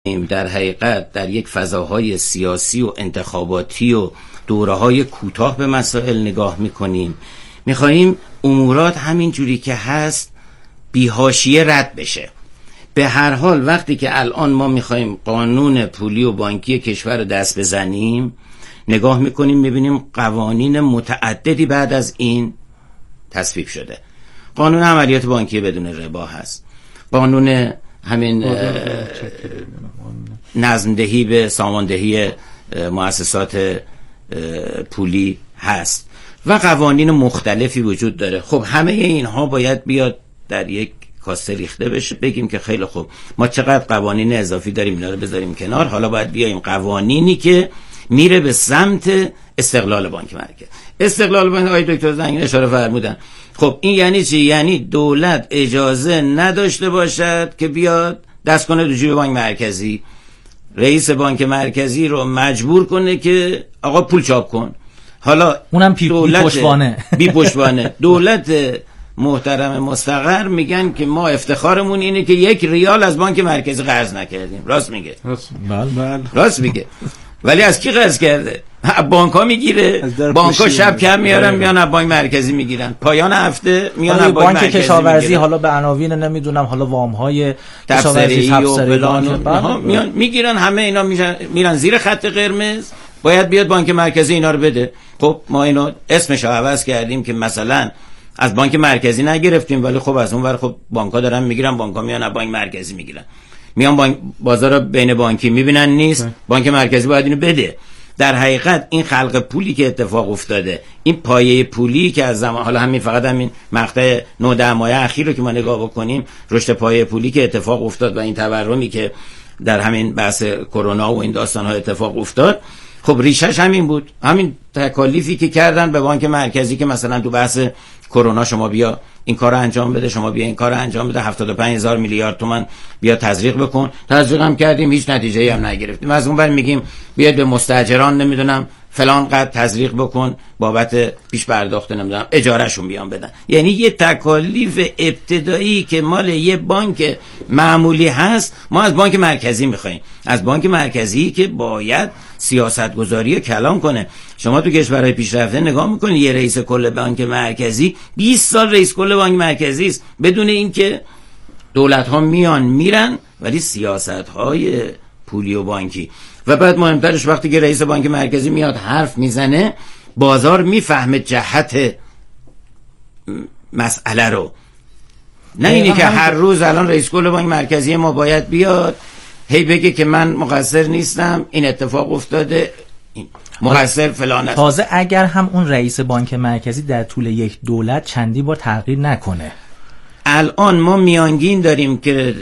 در حقیقت در یک فضاهای سیاسی و انتخاباتی و دوره‌های کوتاه به مسائل نگاه می‌کنیم، می‌خوایم امورات همین جوری که هست بی‌حاشیه رد بشه. به هر حال وقتی که الان ما می‌خوایم قانون پولی و بانکی کشور رو دست بزنیم، نگاه می‌کنیم می‌بینیم قوانین متعددی بعد از این تصویب شده. قانون عملیات بانکی بدون ربا هست، قانون همین نظمدهی به ساماندهی مؤسسات پولی هست و قوانین مختلفی وجود داره. خب همه اینها باید بیاد در یک کاسه ریخته بشه، بگیم که خیلی خوب ما چقدر قوانین اضافی داریم، اینا رو بذاریم کنار، حالا باید بیایم قوانینی که میره به سمت استقلال بانک مرکزی. استقلال بانک، آقای دکتر زنگی اشاره فرمودن، خب این یعنی چی؟ یعنی دولت اجازه نداشته باشد که بیاد دست کنه دو جیب بانک مرکزی، رئیس بانک مرکزی رو مجبور کنه که آقا پول چاپ کن. حالا اونم بی پشتوانه دولت محترم مستقر میگن که ما افتخارمون اینه که 1 ریال از بانک مرکزی قرض نکردیم. راست میگه؟ بله. راست میگه. ولی از کی قرض کرده؟ بانک‌ها میگیره، بانک‌ها شب کم میارن میان از بانک مرکزی میگیرن، پایان هفته میان از بانک مرکزی کشاورزی، حالا به عناوین نمیدونم حالا وام‌های کشاورزی و فلان میان میگیرن، همه اینا میرن زیر خط قرمز، باید بیاد بانک مرکزی اینا رو بده. خب ما اینو اسمش رو عوض کردیم که مثلا از بانک مرکزی نگرفتیم، ولی خب از اون ور خب بانک‌ها دارن میگیرن، بانک‌ها میان از بانک مرکزی میگیرن، میان بازار بین بانکی میبینن نیست، بانک مرکزی باید اینو بده. در حقیقت این خلق پولی که اتفاق افتاده، این پایه پولی که از زمان، حالا همین فقط همین مقطع 9-10 ماه اخیر رو که ما نگاه بکنیم، رشد پایه پولی که اتفاق افتاد و این تورمی که در همین بحث کرونا و این داستان‌ها اتفاق افتاد، خب ریشش همین بود، همین تکالیفی که کردن به بانک مرکزی که مثلا تو بحث کرونا شما بیا این کارو انجام بده، شما بیا این کارو انجام بده، 75,000 میلیارد تومان بیا تزریق بکن. تزریق هم کردیم، هیچ نتیجه‌ای هم نگرفتیم. از اون ور میگیم بیاد به مستاجران نمیدونم فلان قد تزریق بکن بابت پیش پرداخت نمیدونم اجارهشون بیان بدن. یعنی یه تکالیف ابتدایی که مال یه بانک معمولی هست ما از بانک مرکزی میخوایم، از بانک مرکزی که باید سیاستگذاری کلان کنه. شما تو کشورهای پیشرفته نگاه میکنید یه رئیس کل بانک مرکزی 20 سال رئیس کل بانک مرکزی است، بدون اینکه دولت ها میان میرن، ولی سیاست های پولی و بانکی. و بعد مهمترش وقتی که رئیس بانک مرکزی میاد حرف میزنه، بازار میفهمه جهت مسئله رو، نه اینی که هر روز الان رئیس کل بانک مرکزی ما باید بیاد هی بگه که من مقصر نیستم، این اتفاق افتاده، مقصر فلان است. تازه اگر هم اون رئیس بانک مرکزی در طول یک دولت چندی بار تغییر نکنه. الان ما میانگین داریم که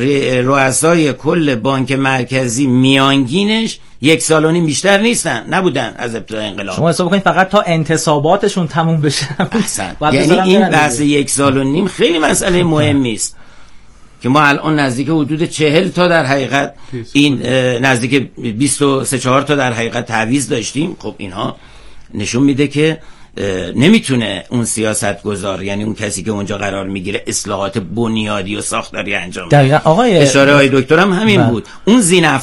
رؤسای کل بانک مرکزی میانگینش 1.5 سال بیشتر نبودن از ابتدای انقلاب. شما حساب کنید فقط تا انتصاباتشون تموم بشه. یعنی این بحث 1.5 سال خیلی مسئله مهمی است که ما الان نزدیک حدود 40 تا در حقیقت این نزدیک 23-4 تا در حقیقت تعویض داشتیم. خب اینها نشون میده که نمیتونه اون سیاستگزار، یعنی اون کسی که اونجا قرار میگیره، اصلاحات بنیادی و ساختاری انجام بده. اشاره های دکترم همین بود. اون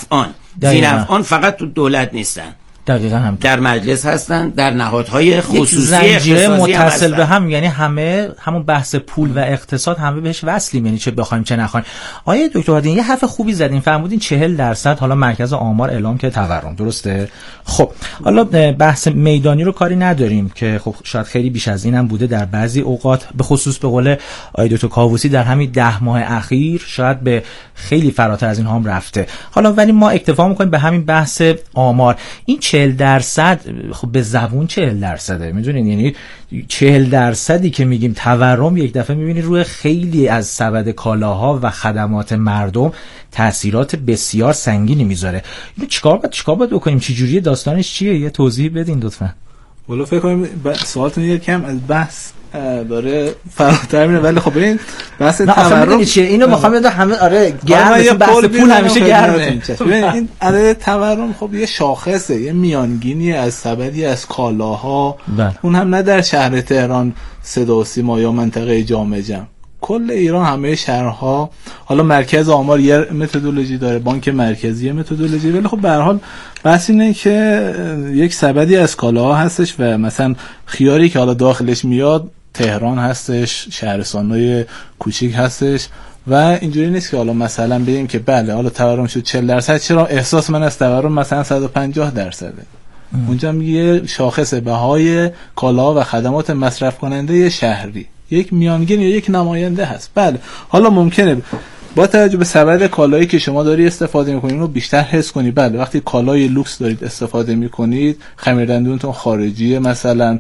زینفعان فقط تو دولت نیستن، دقیقاً هم در مجلس هستن، در نهادهای خصوصی زنجیره متصل به هم، یعنی همه همون بحث پول و اقتصاد همه بهش وصلیم، یعنی چه بخوایم چه نخوایم. آیه دکتر هادی یه حرف خوبی زدین، فرمودین 40% حالا مرکز آمار اعلام که تورم، درسته؟ خب حالا بحث میدانی رو کاری نداریم که خب شاید خیلی بیش از اینم بوده در بعضی اوقات، به خصوص به قول آیه دکتر کاووسی در همین 10 ماه اخیر شاید به خیلی فراتر از این هم رفته. حالا ولی ما اکتفا می‌کنیم به همین بحث آمار. این 40% خب به زبون 40%، میدونین، یعنی 40% که میگیم تورم، یک دفعه میبینید روی خیلی از سبد کالاها و خدمات مردم تاثیرات بسیار سنگینی میذاره. اینو چیکار باید بکنیم؟ چه جوریه؟ داستانش چیه؟ یه توضیح بدین لطفا. والا فکر کنم سوالتون یکم از بحث داره فراتر میره، ولی خب این بحث تورم چیه؟ اینو میخوام بگم همه گرم، بحث پول همیشه گرمه. این عدد تورم خب یه شاخصه، یه میانگینی از سبدی از کالاها، اون هم نه در شهر تهران، صدا و سیما یا منطقه جامع جم، کل ایران همه شهرها، حالا مرکز آمار یه متدولوژی داره، بانک مرکزی یه متدولوژی، ولی خب به هر حال بحث اینه که یک سبدی از کالاها هستش و مثلا خیاری که حالا داخلش میاد تهران هستش، شهرستان‌های کوچیک هستش و اینجوری نیست که حالا مثلا بگیم که بله حالا تورم شد 40%، چرا احساس من از تورم مثلا 150%. اونجا میگه شاخص بهای کالاها و خدمات مصرف کننده شهری یک میانگین یا یک نماینده هست. بله حالا ممکنه با توجه به سبد کالایی که شما داری استفاده میکنید رو بیشتر حس کنید. بله وقتی کالای لوکس دارید استفاده میکنید، خمیردندونتون خارجیه، مثلا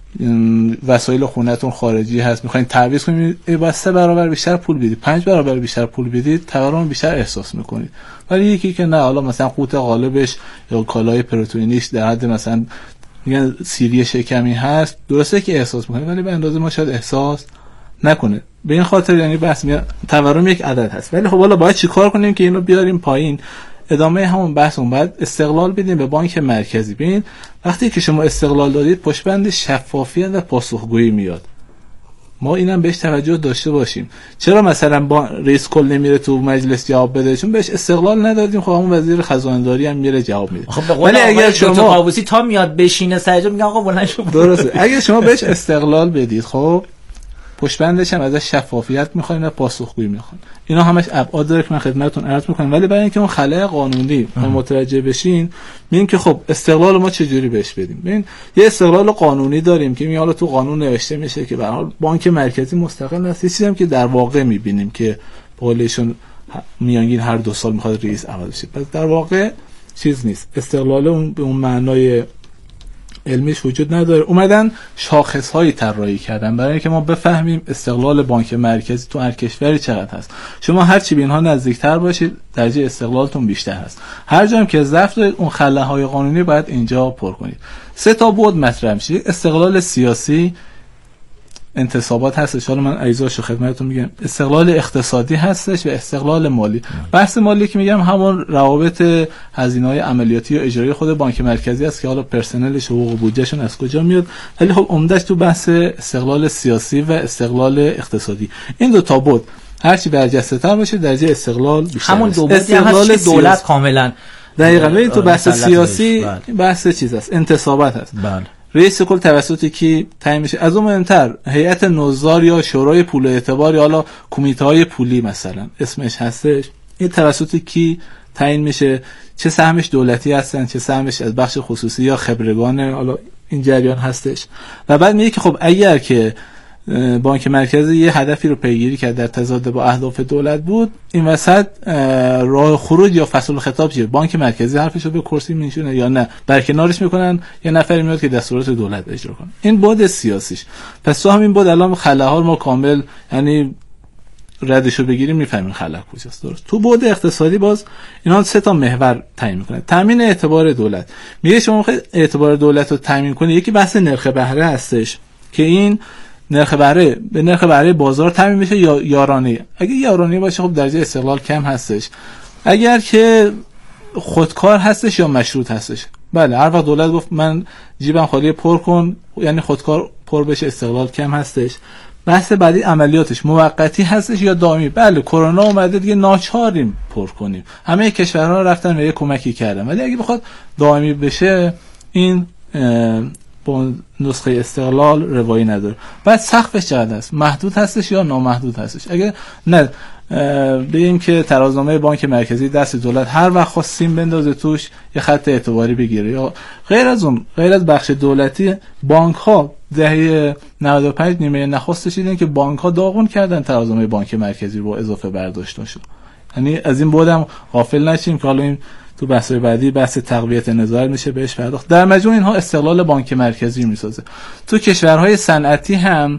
وسایل خونه‌تون خارجی هست، میخواین تعویض کنید، با 3 برابر بیشتر پول بدید، 5 برابر بیشتر پول بدید، تورم بیشتر احساس میکنید. ولی یکی که نه، حالا مثلا قوت قالبش یا کالای پروتئینیش در حد مثلا میگن سیری شکمی هست، درسته که احساس میکنه ولی به اندازه ما شاید احساس نکنه. به این خاطر یعنی بحث تورم یک عدد هست. ولی خب حالا باید چیکار کنیم که اینو بیاریم پایین؟ ادامه همون بحثمون باید استقلال بدیم به بانک مرکزی. ببین وقتی که شما استقلال دادید پشتبند شفافیت و پاسخگویی میاد. ما اینم بهش توجه داشته باشیم. چرا مثلا با رئیس کل نمیره تو مجلس جواب بده؟ چون بهش استقلال ندادیم. خب همون وزیر خزانه‌داری هم میره جواب میده. خب ولی اگر شما قاووسی تا میاد بشینه سرجا میگه آقا بلند شو. درسته. اگه شما بهش استقلال بدید، خب پشتبندش هم ازش شفافیت میخواین و پاسخگویی میخواین. اینا همش ابعاد داره که من خدمتتون عرض میکنم. ولی برای اینکه اون خلأ قانونی متوجه بشین، میگیم که خب استقلال ما چجوری بهش بدیم. ببین یه استقلال قانونی داریم که حالا تو قانون نوشته میشه که به هر حال بانک مرکزی مستقل است. چیزی هم که در واقع میبینیم که قولشون میانگین هر 2 سال میخواد رئیس عوض شه. پس در واقع چیز نیست. استقلال اون به اون معنای علمیش وجود نداره. اومدن شاخص‌هایی طراحی کردن برای اینکه ما بفهمیم استقلال بانک مرکزی تو هر کشوری چقدر هست. شما هر چی به اینها نزدیکتر باشید، درجه استقلالتون بیشتر هست. هر جا که ضعف دارید، اون خلاهای قانونی باید اینجا پر کنید. 3 تا بعد مطرح میشه. استقلال سیاسی، انتصابات هستش، حالا من اجزاشو خدمتتون میگم. استقلال اقتصادی هستش و استقلال مالی. بحث مالی که میگم همون روابط هزینه‌های عملیاتی و اجرایی خود بانک مرکزی است که حالا پرسنلش، حقوق بودجهشون از کجا میاد. ولی خب عمدهش تو بحث استقلال سیاسی و استقلال اقتصادی. این 2 تا بود هرچی برجسته‌تر باشه درجه استقلال بیشتر. همون دو بودی هست دولت کاملا دقیقاً. ببین تو بحث سیاسی بحث چیز است، انتصابات هست. بله. رئیس کل توسط کی تعیین میشه؟ از اون مهمتر هیئت نظار یا شورای پول و اعتبار یا حالا کمیته های پولی مثلا اسمش هستش. این توسط کی تعیین میشه؟ چه سهمش دولتی هستن، چه سهمش از بخش خصوصی یا خبرگان، حالا این جریان هستش. و بعد میگه که خب اگر که بانک مرکزی یه هدفی رو پیگیری کرد در تضاد با اهداف دولت بود، این وسط راه خروج یا فصل خطاب چیه؟ بانک مرکزی حرفشو به کرسی میشونه یا نه برکنارش میکنن، یه نفری میاد که دستورات دولت اجرا کنه. این بود سیاسیش. پس تو همین بود الان خلاها ما کامل یعنی ردشو بگیریم میفهمیم خلا کجاست. درست. تو بود اقتصادی باز اینا 3 تا محور تعیین میکنه. تامین اعتبار دولت. میگه شما میخواید اعتبار دولت رو تامین کنید، یکی بحث نرخ بهره هستش که این نرخ بهره به نرخ بهره بازار تامین میشه یا یارانه. اگه یارانه باشه خب درجه استقلال کم هستش. اگر که خودکار هستش یا مشروط هستش. بله هر وقت دولت گفت من جیبم خالی پر کن، یعنی خودکار پر بشه، استقلال کم هستش. بحث بعدی عملیاتش موقتی هستش یا دائمی. بله کرونا اومده دیگه ناچاریم پر کنیم، همه کشورها رفتن و یه کمکی کردن، ولی اگه بخواد دائمی بشه این با نسخه استقلال روایی نداره. بعد سقفش چقدر است؟ محدود هستش یا نامحدود هستش؟ اگه نه بگیم که ترازنامه بانک مرکزی دست دولت هر وقت خواست سیم بندازه توش یه خط اعتباری بگیره، یا غیر از اون، غیر از بخش دولتی، بانک ها دهه 95 نیمه نخستش دیدن که بانک ها داغون کردن ترازنامه بانک مرکزی رو اضافه برداشت شد. یعنی از این بودم غافل نشیم که حالا این تو بحث‌های بعدی بحث تقویت نظارت میشه بهش پرداخت. در مجموع اینها استقلال بانک مرکزی میسازه. تو کشورهای صنعتی هم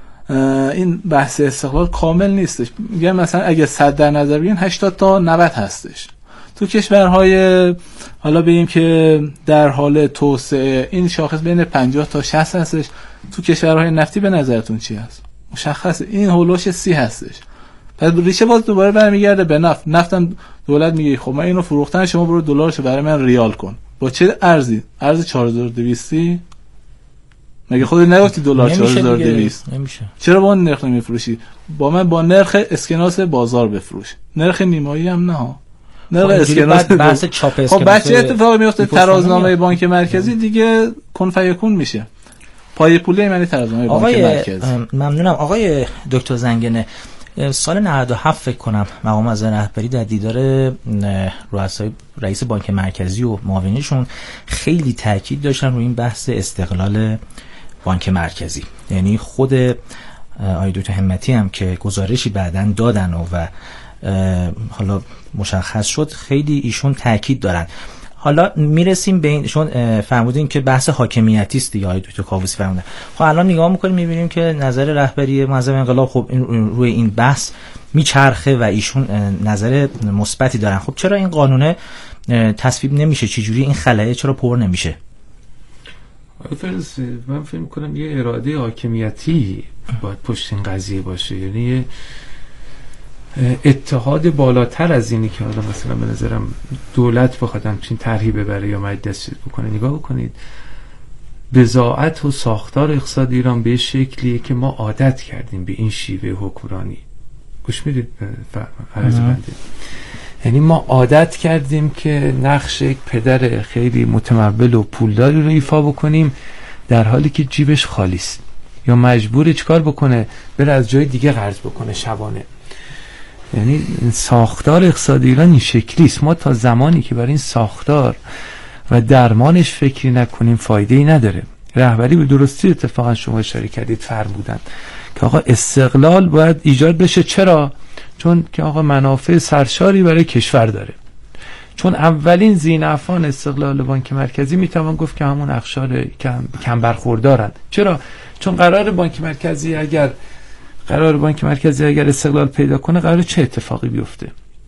این بحث استقلال کامل نیستش. میگم مثلا اگه 100 در نظر بگیرین 80 تا 90 هستش. تو کشورهای حالا بگیم که در حال توسعه این شاخص بین 50 تا 60 هستش. تو کشورهای نفتی به نظرتون چی هست؟ مشخصه این هولوش 30 هستش. پس ریشه باز دوباره برمیگرده به نفت. نفتم دولت میگه خب من اینو فروختن، شما برو دلارشو برای من ریال کن. با چه ارزی؟ ارز 4200 مگه خودت نگفتی دلار 4200 نمیشه. چرا با اون نرخ نمیفروشی؟ با نرخ اسکناس بازار بفروش، نرخ نیمایی هم نه، نرخ اسکناس. بحث چاپ اسکناس. خب بچه اتفاقی میفته ترازنامه بانک مرکزی دیگه کن فیکون میشه. پای پولی یعنی ترازنامه بانک مرکزی. ممنونم آقای دکتر زنگنه. سال 97 فکر کنم مقام از رهبری در دیدار رئیس بانک مرکزی و معاونینشون خیلی تاکید داشتن روی این بحث استقلال بانک مرکزی. یعنی خود آقای دکتر همتی هم که گزارشی بعداً دادن و حالا مشخص شد خیلی ایشون تاکید دارن. حالا میرسیم به این، چون فرمودین که بحث حاکمیتی است دیگه، آقای دکتر کاووسی فرمودن. خب الان نگاه میکنیم میبینیم که نظر رهبری معظم انقلاب خب روی این بحث میچرخه و ایشون نظر مثبتی دارن. خب چرا این قانون تصویب نمیشه؟ چجوری این خلأ چرا پر نمیشه؟ من فکر میکنم یه اراده حاکمیتی باید پشت این قضیه باشه، یعنی اتحاد بالاتر از اینی که حالا مثلا به نظرم دولت بخواد همچین طرحی ببره یا مجلس بکنه. نگاه بکنید بضاعت و ساختار اقتصاد ایران به شکلیه که ما عادت کردیم به این شیوه حکمرانی. گوش میدید عرض بنده؟ یعنی ما عادت کردیم که نقش یک پدر خیلی متمول و پولداری رو ایفا بکنیم در حالی که جیبش خالی است یا مجبور چیکار بکنه؟ بره از جای دیگه قرض بکنه شبانه. یعنی ساختار اقتصادی ایران این شکلی است. ما تا زمانی که برای این ساختار و درمانش فکری نکنیم فایده‌ای نداره. رهبری به درستی اتفاقا شما اشاره کردید فرمودن که آقا استقلال باید ایجاد بشه. چرا؟ چون که آقا منافع سرشاری برای کشور داره. چون اولین ذینفعان استقلال بانک مرکزی میتوان گفت که همون اقشار کم برخوردارند. چرا؟ چون قرار بانک مرکزی اگر استقلال پیدا کنه قرار چه اتفاقی بیفته؟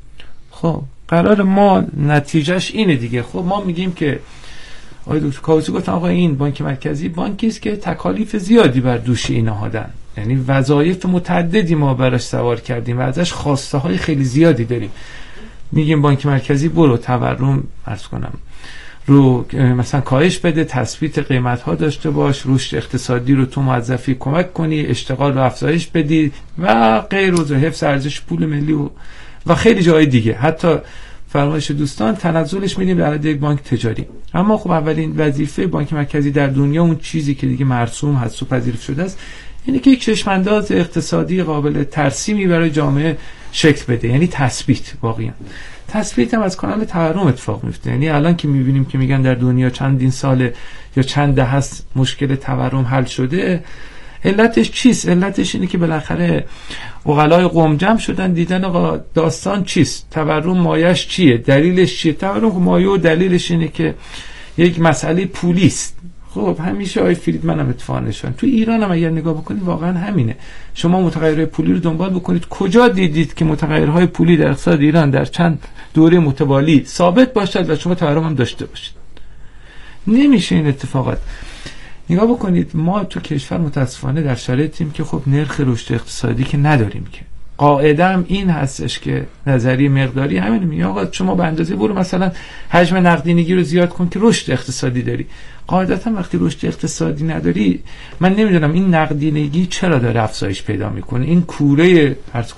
خب قرار ما نتیجهش اینه دیگه. خب ما میگیم که آقای دکتر کاووسی گفتن آقا این بانک مرکزی بانکی است که تکالیف زیادی بر دوش این نهادن، یعنی وظایف متعددی ما براش سوار کردیم و ازش خواسته های خیلی زیادی داریم. میگیم بانک مرکزی برو تورم عرض کنم رو مثلا کاهش بده، تثبیت قیمت ها داشته باش، رشد اقتصادی رو تو موظفی کمک کنی، اشتغال رو افزایش بدی و غیر و حفظ ارزش پول ملی و خیلی جای دیگه. حتی فرمایش دوستان تنزلش میدیم در یک بانک تجاری. اما خب اولین وظیفه بانک مرکزی در دنیا، اون چیزی که دیگه مرسوم هست و پذیرفته شده است، اینه که یک چشمانداز اقتصادی قابل ترسیمی برای جامعه شکل بده. یعنی تثبیت. واقعا تثبیت هم از کانال تورم اتفاق میفته. یعنی الان که میبینیم که میگن در دنیا چندین سال یا چند دهه است مشکل تورم حل شده، علتش چیست؟ علتش اینه که بالاخره عقلای قوم جمع شدن دیدن آقا داستان چیست، تورم مایش چیه، دلیلش چیه. تورم مایه و دلیلش اینه که یک مسئله پولی است. خب همیشه آقای فریدمن هم اتفاقا نشون تو ایران هم اگر نگاه بکنید واقعا همینه. شما متغیرهای پولی رو دنبال بکنید، کجا دیدید که متغیرهای پولی در اقتصاد ایران در چند دوره متوالی ثابت باشد و شما تورم هم داشته باشید؟ نمیشه این اتفاقات. نگاه بکنید ما تو کشور متاسفانه در شرایطیم که خب نرخ رشد اقتصادی که نداریم، که قاعده هم این هستش که نظریه مقداری همین میگه آقا شما به اندازه برو مثلا حجم نقدینگی رو زیاد کن که رشد اقتصادی داری. قاعدتا وقتی رشد اقتصادی نداری، من نمیدونم این نقدینگی چرا داره افزایش پیدا میکنه، این کوره عرض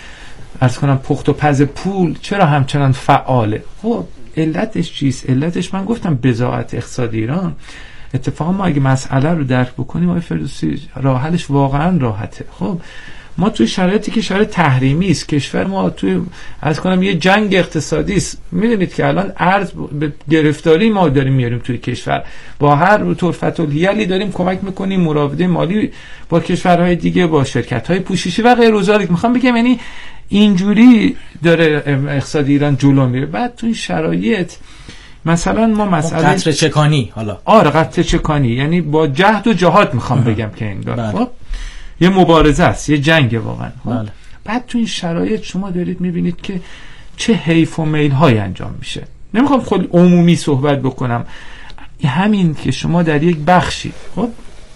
کنم پخت و پز پول چرا همچنان فعاله. خب علتش چیست؟ علتش من گفتم بضاعت اقتصادی ایران. اتفاقا ما اگه مسئله رو درک بکنیم آقای فردوسی راه حلش واقعا راحته. خب ما توی شرایطی که شرایط تحریمی است، کشور ما توی یه جنگ اقتصادی است. میدونید که الان ارز به گرفتاری ما داریم میاریم توی کشور، با هر طرفت الحیلی داریم کمک میکنیم مراوده مالی با کشورهای دیگه، با شرکت‌های پوششی و غیر و ذالک. میخوام بگم یعنی اینجوری داره اقتصاد ایران جلو میره. بعد توی شرایط مثلا ما مسئله قطره چکانی، حالا قطره چکانی یعنی با جهد و جهاد میخوام بگم که این داره خب یه مبارزه است، یه جنگ واقعا. بعد تو این شرایط شما دارید میبینید که چه حیف و میل های انجام میشه. نمیخوام خیلی عمومی صحبت بکنم، همین که شما در یک بخشی خب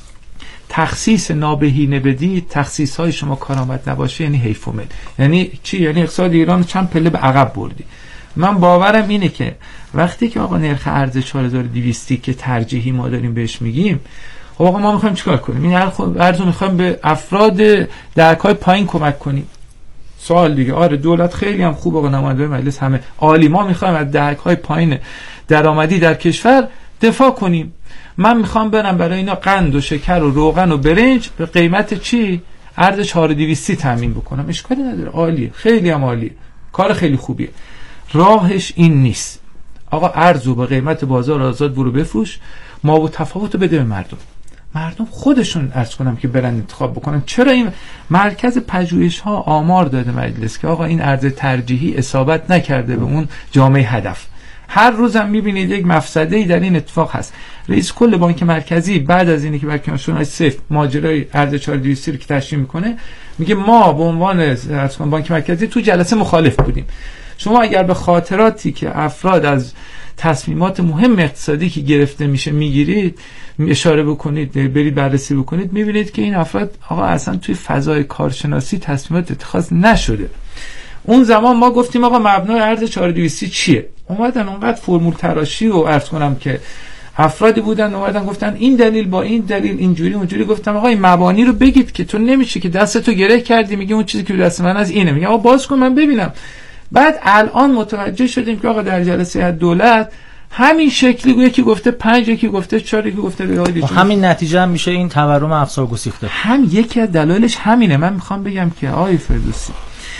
تخصیص نابهینه بدید، تخصیص های شما کارآمد نباشه، یعنی حیف و میل. یعنی چی؟ یعنی اقتصاد ایران چند پله به عقب بردی. من باورم اینه که وقتی که آقا نرخ ارز 4200 که ترجیحی ما داریم بهش میگیم، خب آقا ما میخوایم چیکار کنیم؟ این ارزو میخوایم به افراد درک‌های پایین کمک کنیم. سوال دیگه، آره دولت خیلی هم خوب، آقا نماینده مجلس همه عالی، ما میخوایم از درک‌های پایین درآمدی در کشور دفاع کنیم. من میخوام برم برای اینا قند و شکر و روغن و برنج به قیمت چی؟ ارز 4200 تامین بکنم. اشکالی نداره، عالیه، خیلی هم عالیه، کار خیلی خوبیه. راهش این نیست. آقا ارزو به قیمت بازار آزاد برو بفروش، ما و تفاوتو بده به مردم خودشون عرض کنم که برن انتخاب بکنن. چرا این مرکز پژوهش‌ها آمار داده مجلس که آقا این ارز ترجیحی اصابت نکرده به اون جامعه هدف. هر روزم میبینید یک مفسده‌ای در این اتفاق هست. رئیس کل بانک مرکزی بعد از اینکه برکنارشون صفر ماجرای ارز 4200 رو که تشریح میکنه، میگه ما به عنوان بانک مرکزی تو جلسه مخالف بودیم. شما اگر به خاطراتی که افراد از تصمیمات مهم اقتصادی که گرفته میشه میگیرید، اشاره بکنید، برید بررسی بکنید، میبینید که این افراد آقا اصلا توی فضای کارشناسی تصمیمات اتخاذ نشده. اون زمان ما گفتیم آقا مبنای ارز 4200 چیه؟ اومدن اونقدر فرمول تراشی و عرض کنم که افرادی بودن اومدن گفتن این دلیل با این دلیل اینجوری اونجوری. گفتم آقا این مبانی رو بگید که تو نمیشه که دستتو گره کردی میگی اون چیزی که دست من از اینه، میگم آقا باز کن من ببینم. بعد الان متوجه شدیم که آقا در جلسه دولت همین شکلی یکی گفته 5، یکی گفته 4، یکی گفته همین نتیجه هم میشه این تورم افزار گسیخته. هم یکی از دلایلش همینه. من میخوام بگم که آقای فردوسی،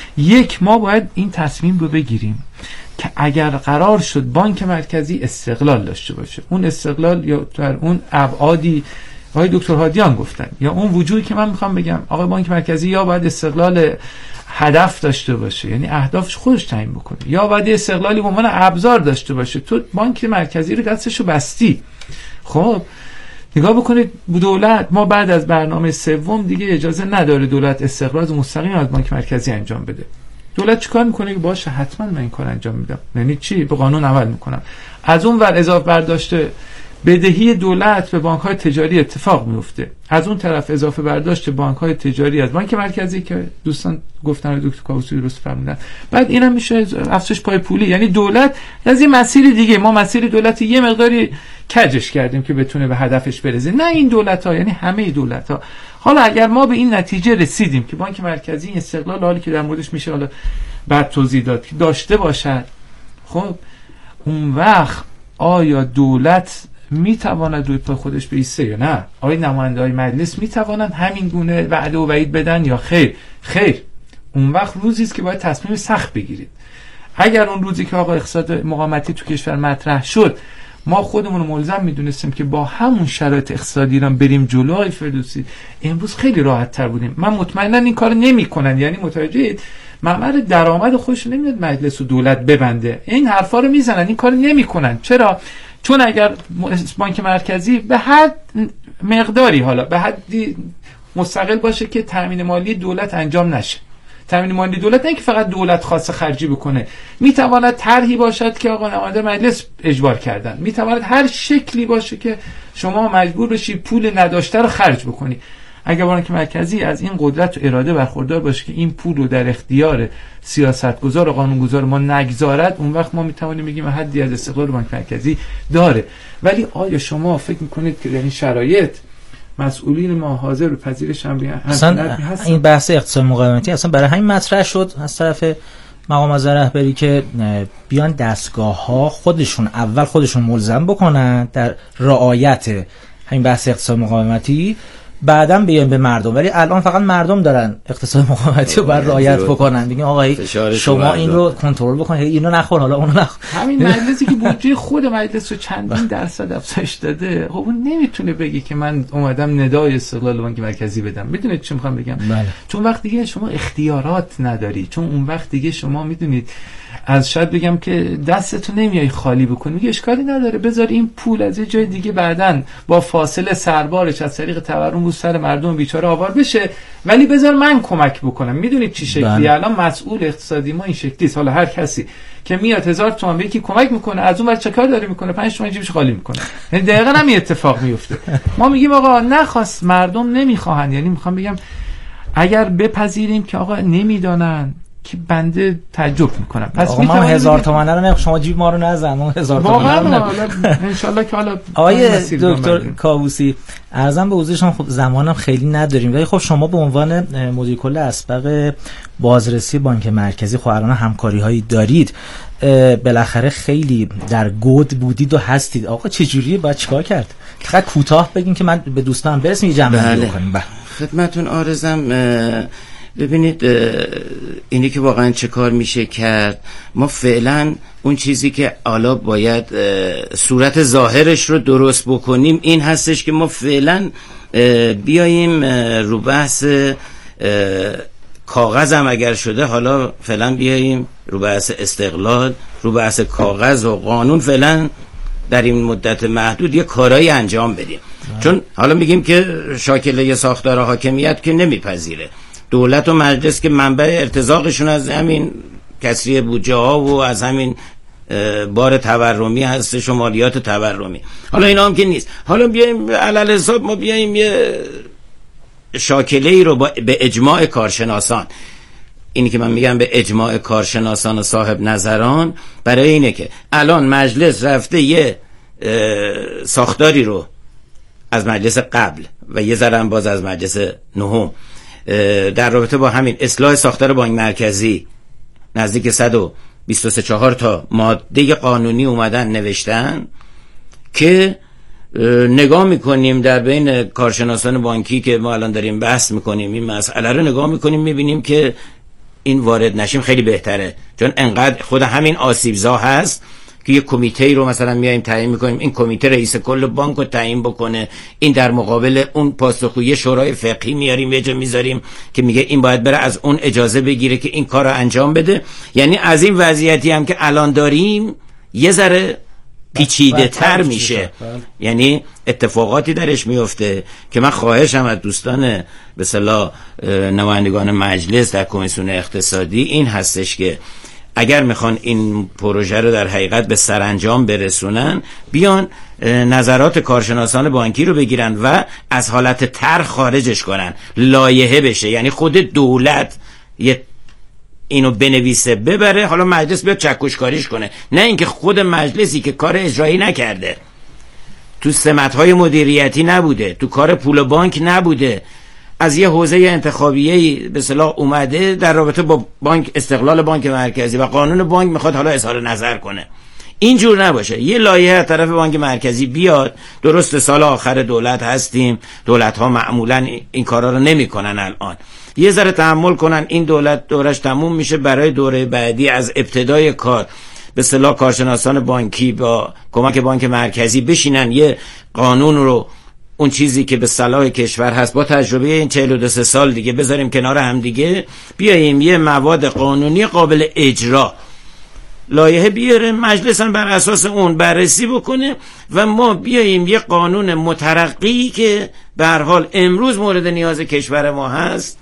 ما باید این تصمیم رو بگیریم که اگر قرار شد بانک مرکزی استقلال داشته باشه، اون استقلال یا در اون ابعادی آقای دکتر هادیان گفتن، یا اون وجودی که من میخوام بگم آقای بانک مرکزی یا باید استقلال هدف داشته باشه، یعنی اهدافش خودش تعیین بکنه، یا باید استقلالی به عنوان ابزار داشته باشه. تو بانک مرکزی رو دستشو بستی. خب نگاه بکنید دولت، ما بعد از برنامه سوم دیگه اجازه نداره دولت استقراض مستقیم از بانک مرکزی انجام بده. دولت چیکار میکنه که باشه حتما من این کار انجام میدم، یعنی چی؟ به قانون عمل میکنم. از اون ور اضافه برداشت بدهی دولت به بانک‌های تجاری اتفاق میفته، از اون طرف اضافه برداشت بانک‌های تجاری از بانک مرکزی که دوستان گفتن دکتر کاووسی درست فرمودن. بعد اینم میشه افزایش پای پولی. یعنی دولت از این مسیر دیگه، ما مسیر دولت یه مقداری کجش کردیم که بتونه به هدفش برسه. نه این دولت‌ها، یعنی همه دولت‌ها. حالا اگر ما به این نتیجه رسیدیم که بانک مرکزی این استقلال حالی که در موردش میشه حالا بعد توضیح داد که داشته باشد، خب اون وقت آیا دولت میتواند روی پای خودش بایسته یا نه؟ آیا نماینده‌های مجلس میتوانند همین گونه وعده و وعید بدن یا خیر؟ خیر. اون وقت روزی است که باید تصمیم سخت بگیرید. اگر اون روزی که آقا اقتصاد مقاومتی تو کشور مطرح شد ما خودمون رو ملزم میدونستیم که با همون شرایط اقتصادی ایران بریم جلوی فردوسی، امروز خیلی راحت تر بودیم. من مطمئنا این کار نمیکنن، یعنی متوجهید ممر درآمد خودش نمیاد مجلس و دولت ببنده، این حرفا رو میزنن، این کار نمیکنن. چرا؟ چون اگر بانک مرکزی به حد مقداری، حالا به حدی مستقل باشه که تامین مالی دولت انجام نشه، تامین مالی دولت نه که فقط دولت خاص خرجی بکنه، میتواند طرحی باشد که آقا نماینده مجلس اجبار کردن، میتواند هر شکلی باشه که شما مجبور بشی پول نداشته رو خرج بکنی. اگر بانک مرکزی از این قدرت و اراده برخوردار باشه که این پول رو در اختیار سیاستگزار و قانونگذار ما نگذارد، اون وقت ما میتوانیم بگیم حدی از استقلال بانک مرکزی داره. ولی آیا شما فکر میکنید که در این شرایط مسئولین ما حاضر به پذیرش هم اصلا این بحث اقتصاد مقاومتی اصلا برای همین مطرح شد از طرف مقام معظم رهبری که بیان دستگاه‌ها خودشون ملزم بکنن در رعایت همین بحث اقتصاد مقاومتی، بعداً بیان به مردم. ولی الان فقط مردم دارن اقتصاد مقاومتی رو بر رعایت بکنن، دیگه آقای شما این رو کنترل بکنید، اینو نخور حالا اونو نخور. همین مجلسی که بودجه خود مجلس رو چندین درصد افزایش داده، خب اون نمیتونه بگه که من اومدم ندای استقلال بانک مرکزی بدم. میدونید چی میخوام بگم؟ بله. چون وقت دیگه شما اختیارات نداری، چون اون وقت دیگه شما میدونید از شاید بگم که دستتو نمیای خالی بکنی، میگه اشکالی نداره بذار این پول از یه جای دیگه بعدن با فاصله سربارش از طریق تورم رو سر مردم بیچاره آوار بشه، ولی بذار من کمک بکنم. میدونید چی شکلی الان مسئول اقتصادی ما این شکلی است. حالا هر کسی که میاد 1000 تومان به یکی کمک میکنه، از اون ور چه کار داره میکنه؟ 5 تومن جیبش خالی میکنه. یعنی دقیقاً همین اتفاق میفته. ما میگیم آقا نخواست، مردم نمیخواهن. یعنی میخوام بگم اگر بپذیریم که آقا نمیدانن، که بنده تعجب میکنم. پس ما 1000 تومان رو نه، شما جیب ما رو نزن، ما 1000 تومان رو ان شاء الله که حالا آقای دکتر کاووسی عرضم به حضورشون، خب زمانم خیلی نداریم، ولی خب شما به عنوان مدیر کل اسبق بازرسی بانک مرکزی خب الان همکاری هایی دارید، بالاخره خیلی در گود بودید و هستید. آقا چجوریه باید چیکار کرد؟ فقط کوتاه بگین که من به دوستان برسیم یه جمع‌بندی بکنیم. خدمتتون عرضم. ببینید اینی که واقعا چه کار میشه کرد، ما فعلا اون چیزی که حالا باید صورت ظاهرش رو درست بکنیم این هستش که ما فعلا بیاییم رو بحث کاغذ هم اگر شده، حالا فعلا بیاییم رو بحث استقلال، رو بحث کاغذ و قانون فعلا در این مدت محدود یه کارایی انجام بدیم. چون حالا میگیم که شاکله ساختار حاکمیت که نمیپذیره، دولت و مجلس که منبع ارتزاقشون از همین کسری بودجه ها و از همین بار تورمی هستش و مالیات تورمی. حالا اینا هم که نیست، حالا بیایم علل حساب ما بیایم یه شاکله ای رو به اجماع کارشناسان، اینی که من میگم به اجماع کارشناسان و صاحب نظران، برای اینه که الان مجلس رفته یه ساختاری رو از مجلس قبل و یه ذره باز از مجلس نهم در رابطه با همین اصلاح ساختار بانک مرکزی نزدیک 124 تا ماده قانونی اومدن نوشتن که نگاه میکنیم در بین کارشناسان بانکی که ما الان داریم بحث میکنیم این مسئله رو نگاه میکنیم، میبینیم که این وارد نشیم خیلی بهتره، چون انقدر خود همین آسیبزا هست که یه کمیته رو مثلا میایم تعیین میکنیم، این کمیته رئیس کل بانک رو تعیین بکنه، این در مقابل اون پاسخگویی شورای فقهی میاریم یه جا میذاریم که میگه این باید بره از اون اجازه بگیره که این کار رو انجام بده. یعنی از این وضعیتی هم که الان داریم یه ذره پیچیده تر میشه، یعنی اتفاقاتی درش میفته که من خواهشم از دوستان به اصطلاح نمایندگان مجلس در کمیسیون اقتصادی این هستش که اگر میخوان این پروژه رو در حقیقت به سرانجام برسونن، بیان نظرات کارشناسان بانکی رو بگیرن و از حالت طرح خارجش کنن، لایحه بشه، یعنی خود دولت یه اینو بنویسه ببره، حالا مجلس بیاد چکشکاریش کنه، نه اینکه خود مجلسی که کار اجرایی نکرده، تو سمت‌های مدیریتی نبوده، تو کار پول بانک نبوده، از یه حوزه انتخابیه‌ای به اصطلاح اومده در رابطه با بانک، استقلال بانک مرکزی و قانون بانک میخواد حالا اظهار نظر کنه. اینجور نباشه، یه لایحه از طرف بانک مرکزی بیاد. درست سال آخر دولت هستیم، دولت‌ها معمولاً این کارا رو نمی‌کنن، الان یه ذره تحمل کنن، این دولت دورش تموم میشه، برای دوره بعدی از ابتدای کار به اصطلاح کارشناسان بانکی با کمک بانک مرکزی بشینن یه قانون رو، اون چیزی که به صلاح کشور هست با تجربه این 42 سال دیگه بذاریم کنار هم دیگه، بیاییم یه مواد قانونی قابل اجرا لایحه بیاره، مجلس هم بر اساس اون بررسی بکنه و ما بیاییم یه قانون مترقی که به هر حال امروز مورد نیاز کشور ما هست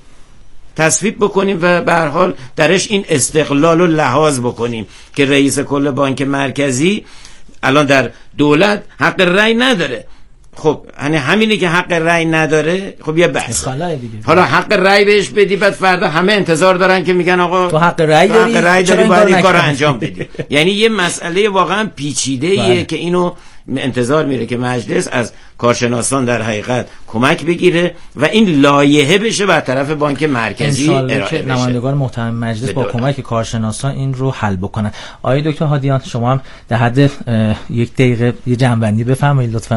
تصویب بکنیم و به هر حال درش این استقلال رو لحاظ بکنیم که رئیس کل بانک مرکزی الان در دولت حق رأی نداره. خب یعنی همینی که حق رأی نداره، خب یه بحث حالا حق رأی بهش بدی، بعد فردا همه انتظار دارن که میگن آقا تو حق رأی داری باید این کارو انجام بدی. یعنی یه مسئله واقعا پیچیده‌ایه که اینو انتظار میره که مجلس از کارشناسان در حقیقت کمک بگیره و این لایحه بشه بر طرف بانک مرکزی ارائه بشه. نمایندگان محترم مجلس با کمک کارشناسان این رو حل بکنن. آقای دکتر هادیان شما هم در حد یک دقیقه یه جنبندی بفرمایید لطفاً.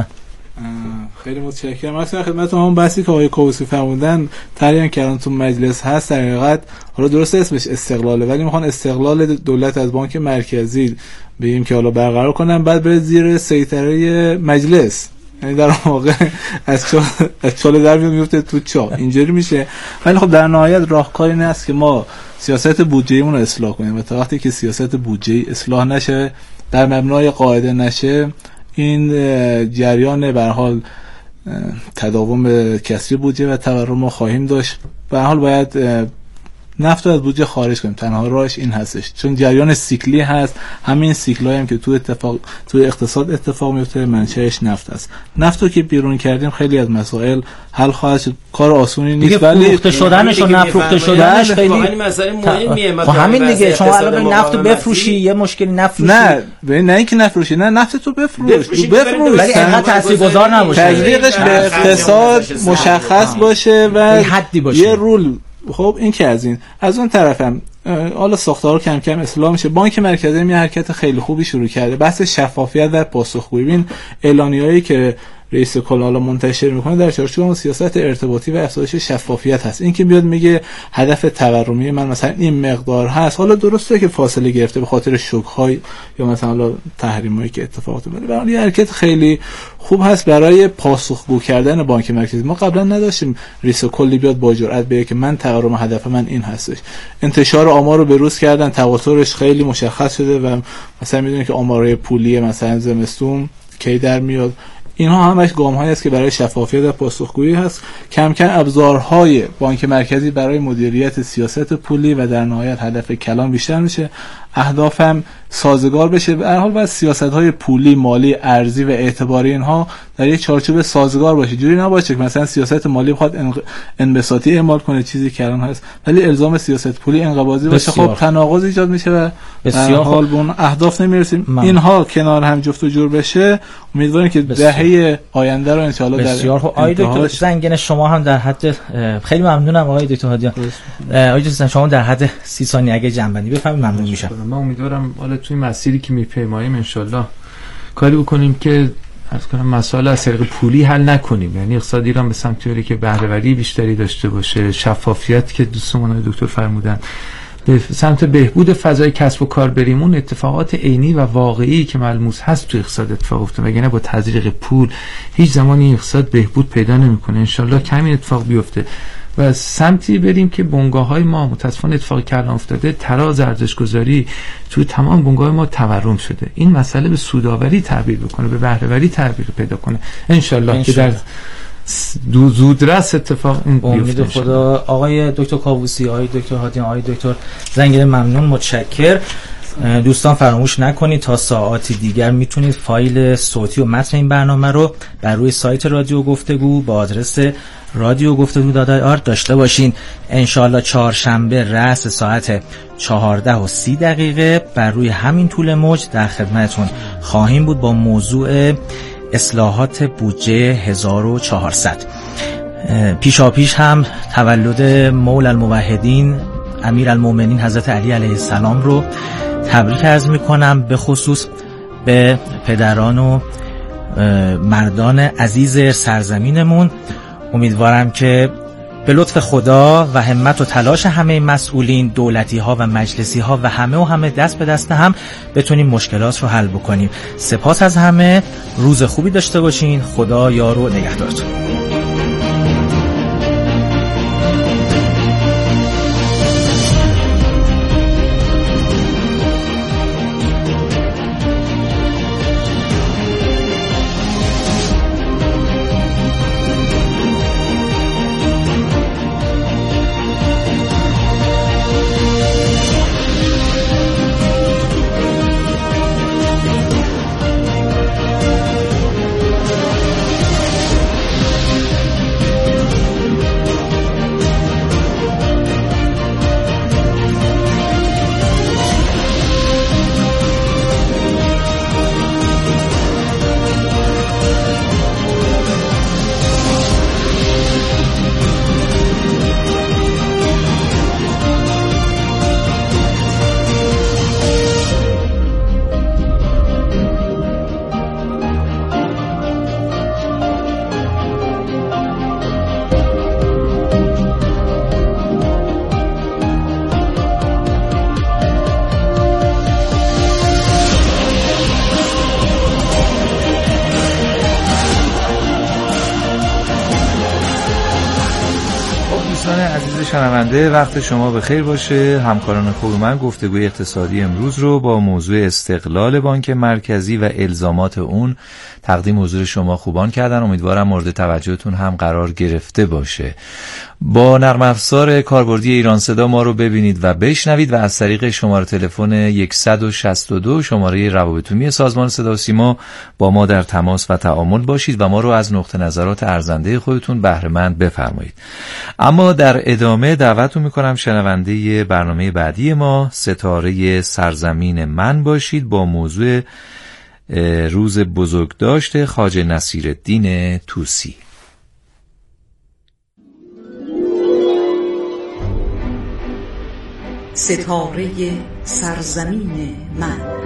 خیلی متشکرم. مثلا خدمت همون بحثی که آقای کاووسی فرمودن تعیین کردن تو مجلس هست، در حقیقت حالا درست اسمش استقلاله، ولی میخوان استقلال دولت از بانک مرکزی بگیم که حالا برقرار کنن، بعد بره زیر سیطره مجلس، یعنی در واقع از چاله در میفته تو چاه، اینجوری میشه. ولی خب در نهایت راهکار این است که ما سیاست بودجه‌مون رو اصلاح کنیم و تا وقتی که سیاست بودجه‌ای اصلاح نشه، در مبنای قاعده نشه، این جریان به هر حال تداوم کسری بودجه و تورم ما خواهیم داشت. به هر حال باید نفت رو از بودجه خارج کنیم. تنها راهش این هستش، چون جریان سیکلی هست. همین سیکلایی هم که تو اقتصاد اتفاق میفته منشأش نفت است. نفت رو که بیرون کردیم خیلی از مسائل حل خواهد شد. کار آسونی نیست، ولی فروخته شدنش و نفروخته شدنش خیلی مسئله مهمیه. همین دیگه شما الان نفت بفروشی یه مشکلی نفروشی، نه اینکه نفروشی، نه نفت تو بفروش ولی اینقدر تاثیرگذار نباشه، تطبیقش به اقتصاد مشخص باشه و حدی باشه، یه رول. خب این که از اون طرفم حالا ساختار کم کم اصلاح میشه. بانک مرکزی یه حرکت خیلی خوبی شروع کرده، بحث شفافیت در پاسخگویی. ببین اعلامیه‌ای که رئیس کل حالا منتشر میکنه در چارچوب اون سیاست ارتباطی و افزایش شفافیت هست. این که بیاد میگه هدف تورمی من مثلا این مقدار هست، حالا درسته که فاصله گرفته به خاطر شوک‌های یا مثلا حالا تحریمایی که اتفاقات میفته، ولی یه حرکت خیلی خوب هست برای پاسخگو کردن بانک مرکزی. ما قبلا نداشتیم رئیس کلی بیاد با جرأت بگه که من تورم هدف من این هستش. انتشار آمار رو بروز کردن، تواترش خیلی مشخص شده و مثلا میدونید که آمارهای پولی مثلا زمستون کی در میاد. اینها همش گام‌هایی است که برای شفافیت و پاسخگویی هست. کم کم ابزارهای بانک مرکزی برای مدیریت سیاست پولی و در نهایت هدف کلان بیشتر میشه، اهداف هم سازگار بشه. به هر حال باید سیاست‌های پولی، مالی، ارزی و اعتباری اینها در یک چارچوب سازگار باشه. جوری نباشه که مثلا سیاست مالی بخواد انبساطی اعمال کنه، چیزی که الان هست، ولی الزام سیاست پولی انقباضی باشه. خب تناقض ایجاد میشه و بسیار حال به اون اهداف نمیرسیم. اینها کنار هم جفت و جور بشه. امیدواریم که دهه آینده رو ان شاء الله بسیار خوب. آقای دکتر زنگین شما هم در حد خیلی ممنونم آقای دکتر هادیان. آقای دکتر شما در حد 30 ثانیه اگه جنبندی بفرمایید ممنون میشم. من امیدوارم حالا توی مسیری که میپیماییم ان شاء الله کاری بکنیم که عرض کنم مسائل از طریق پولی حل نکنیم. یعنی اقتصاد ایران به سمتی بره که بهره‌وری بیشتری داشته باشه، شفافیت که دوستمون دکتر فرمودن، به سمت بهبود فضای کسب و کار بریم. اون اتفاقات عینی و واقعی که ملموس هست تو اقتصاد اتفاق افتاد، وگرنه با تزریق پول هیچ زمانی این اقتصاد بهبود پیدا نمیکنه. ان شاء الله کمی اتفاق بیفته و سمتی بریم که بنگاه‌های ما متأسفانه اتفاقی که الان افتاده، تراز ارزش‌گذاری توی تمام بنگاه ما تورم شده. این مسئله به سودآوری تعبیر بکنه، به بهره‌وری تعبیر پیدا کنه ان شاء الله که در زودرس اتفاق این بیفته. خدا. آقای دکتر کاووسی، آقای دکتر هادیان، آقای دکتر زنگین ممنون، متشکر. دوستان فراموش نکنید تا ساعاتی دیگر میتونید فایل صوتی و متن این برنامه رو بر روی سایت رادیو گفتگو با آدرس radiogفتگو.ir داشته باشین. انشالله چهارشنبه رأس ساعت 14:30 بر روی همین طول موج در خدمتتون خواهیم بود با موضوع اصلاحات بودجه 1400. پیشاپیش هم تولد مولا الموحدین امیرالمومنین حضرت علی علیه السلام رو تبریک عرض میکنم، به خصوص به پدران و مردان عزیز سرزمینمون. امیدوارم که به لطف خدا و همت و تلاش همه مسئولین، دولتی ها و مجلسی ها و همه دست به دست هم بتونیم مشکلات رو حل بکنیم. سپاس از همه، روز خوبی داشته باشین. خدا یار و نگهدارتون. شنونده، وقت شما بخیر باشه. همکاران خوب من گفتگوی اقتصادی امروز رو با موضوع استقلال بانک مرکزی و الزامات اون تقدیم حضور شما خوبان کردن. امیدوارم مورد توجهتون هم قرار گرفته باشه. با نرم افزار کاربردی ایران صدا ما رو ببینید و بشنوید و از طریق شماره تلفن 162 شماره روابط عمومی سازمان صدا و سیما با ما در تماس و تعامل باشید و ما رو از نقطه نظرات ارزنده خودتون بهره مند بفرمایید. اما در ادامه دعوتتون میکنم شنونده برنامه بعدی ما ستاره سرزمین من باشید با موضوع روز بزرگداشت خواجه نصیرالدین طوسی. ستاره سرزمین من.